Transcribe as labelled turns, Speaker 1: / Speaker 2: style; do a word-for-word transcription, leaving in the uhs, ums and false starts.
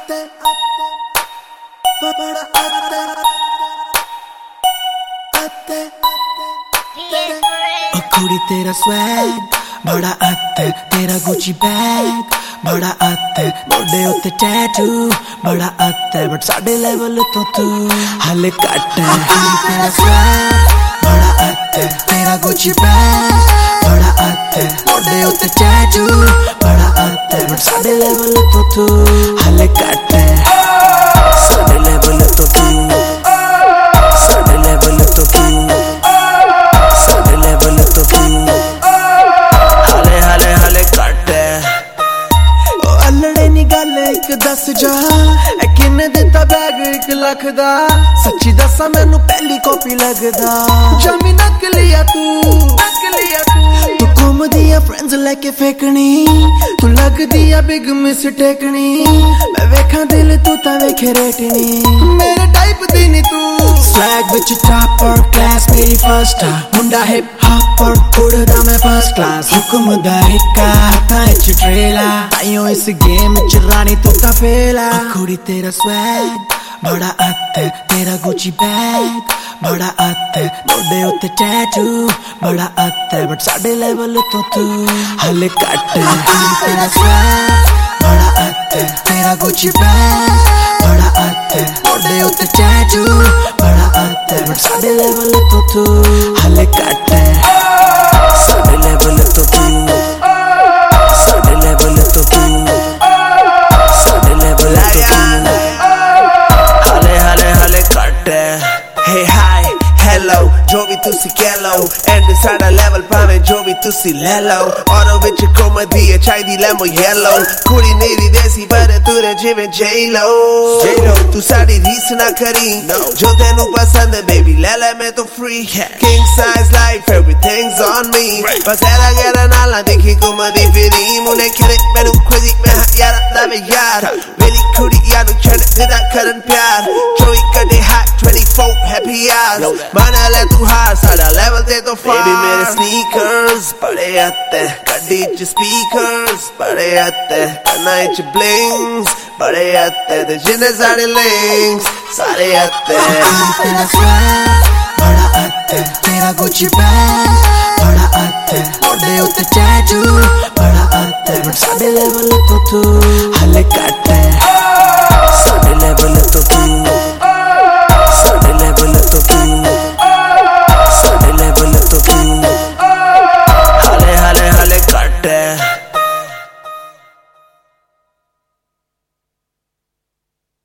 Speaker 1: आते बड़ा आते आते ओ कुड़ी तेरा स्वैग बड़ा आते, तेरा गुची बैग बड़ा आते, मोडे उत्ते टैटू बड़ा आते, बट साडे लेवल तो तू हाले घट है। तेरा स्वैग बड़ा आते, तेरा गुची बैग बड़ा आते, मोडे उत्ते टैटू बड़ा आते, बट साडे लेवल तो तू हाले घट है। साडे लेवल तो तू साडे लेवल तो तू साडे लेवल तो तू हाले हाले हाले घट है। ओ अल्लड़े नी गल एक दस जा ए किन्ने दिता बैग एक लख दा, सच्ची दसा मैनू पहली कॉपी लगदा। जमी नकलिया तू नकलिया तू तू घूमदी आ फ्रेंड्स लेके फेकनी, तू लगदी आ बिग मिस टेकनी, मैं वेखा दिल तू ता वेखे रेटनी, मेरे टाइप दी नी तू। स्वैग विच टॉपर क्लास मेरी फर्स्ट आ, मुंडा हिप हॉपर उड़दा मैं फर्स्ट क्लास, हुक्म दा हिक्का हत्थां च ट्रेला, ताइयों इस गेम च रानी तू ता फेला। कुड़ी तेरा स्वैग बड़ा आते, तेरा गुची बैग बड़ा आते, मोडे उत्ते टैटू बड़ा आते, बट साडे लेवल तो तू हाले घट है। तेरा स्वैग बड़ा आते, तेरा गुची बैग बड़ा आते, मोडे उत्ते टैटू बड़ा आते, बट साडे लेवल तो तू हाले घट है। साडे लेवल तो तू साडे लेवल तो तू साडे लेवल तो तू हाले हाले हाले घट है। Hey hi hello जो भी तुसी कह लो, एंड साडा लेवल भावें जो भी तुसी ले लो, औरों विच घुमदी है चाहिदी लैम्बो येलो, कुड़ी मेरी देसी पर तुरे जिवें जेलो जेलो, तू साडी रीस ना करी जो तेनू पसंद है बेबी ले ले मैं तो free, king size life everything's on me, बस ऐला गैला नाला देखी घुमदी फिरी, मुने खेले मैनू खुदी मैं हाँ यारा लावे यार, मेरी कुड़ी यानू छड़ दिदा करन प्यार, चौबी घंटे hot twenty-four happy hours, माना ले तू हार साडा लेवल ते तो फार। बेबी मेरे स्नीकर्स बड़े आते, गड्डी च स्पीकर्स बड़े आते, कन्ना च ब्लिंग्स बड़े आते, ते जिन्ने साडे लिंक्स सारे आते। तेरा स्वैग बड़ा आते, तेरा गुची बैग बड़ा आते, मोडे उत्ते टैटू बड़ा आते, बट साडे लेवल तो तू हाले घट है।